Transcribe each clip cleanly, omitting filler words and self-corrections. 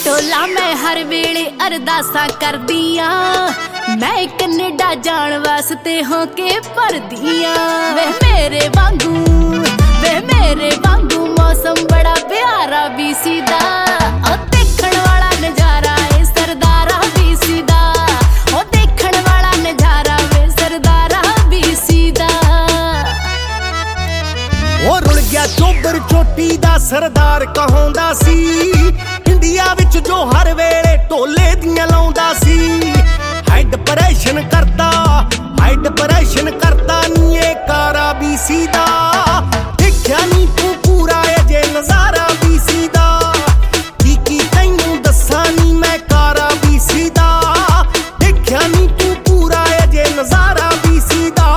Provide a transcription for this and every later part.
टोला मैं हर वेले अरदासा करदियां, मैं कनेडा जान वास्ते होके भरदियां। वे मेरे वांगू मौसम बड़ा प्यारा बीसी दा, ओ देखण वाला नजारा ए सरदारा बीसी दा, ओ देखण वाला नजारा वे सरदारा बीसी दा। ओ रुल गया चोबर चोटी दा सरदार कहांदा सी, इंडिया विच जो हर वेले ढोले दियां लाउंदा सी। हाई डिप्रेशन करता नी ए कारा बीसी दा, देखिया नी तू पूरा अजे नजारा बीसी दा, की तैनू दस्सां नी मैं कारा बीसी दा, देखिया नी तू पूरा अजे नजारा बीसी दा।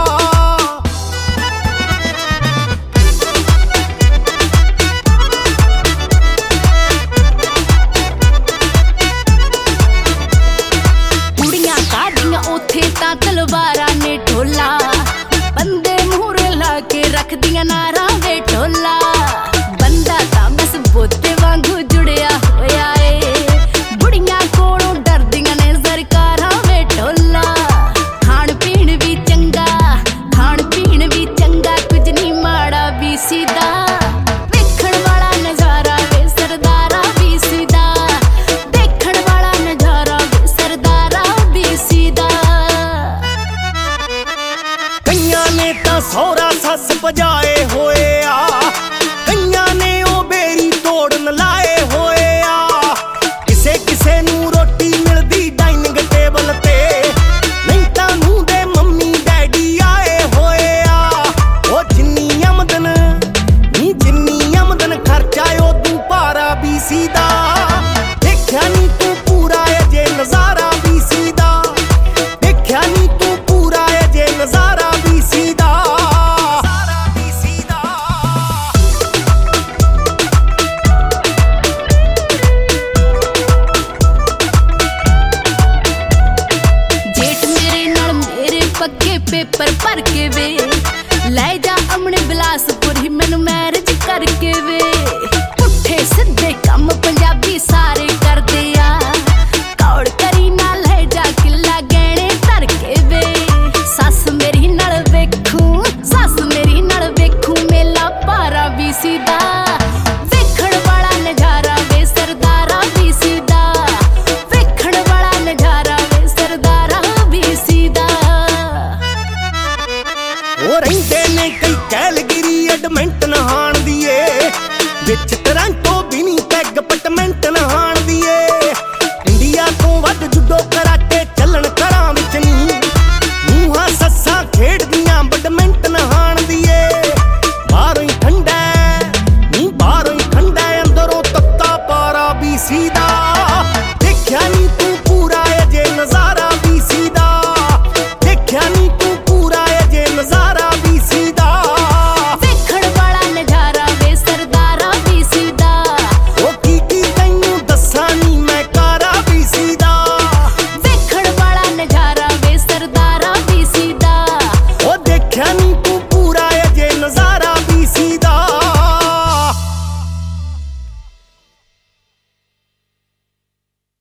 तां तलवारा ने ढोला, बंदे मूहरे ला के रख दियां नारा वे ढोला। बंदा तां बस बोते वांगू जुड़िया होया ए, बुढ़ियां कोलों डरदियां ने सरकारां वे ढोला। खाण पीण भी चंगा कुछ नहीं माड़ा बीसी दा, देखण वाला नजारा वे सरदारा बीसी दा, देखण वाला नजारा वे सरदारा बीसी दा। ने तां सौरा सस भजाए होए आ, कईयां ने ओ बेरी तोड़न लाए होए आ। किसे नू रोटी मिलदी डाइनिंग टेबल ते, नहीं तां नूं दे मम्मी डैडी आए होए आ। ओ जिन्नी आमदन खर्चा ओदू भारा बीसी दा, देखिया नी तू पूरा अजे नजारा बीसी दा, देखिया नी तू पूरा अजे नजारा बीसी दा। जेठ मेरे नाल मेरे पक्के पेपर भर के वे लै जा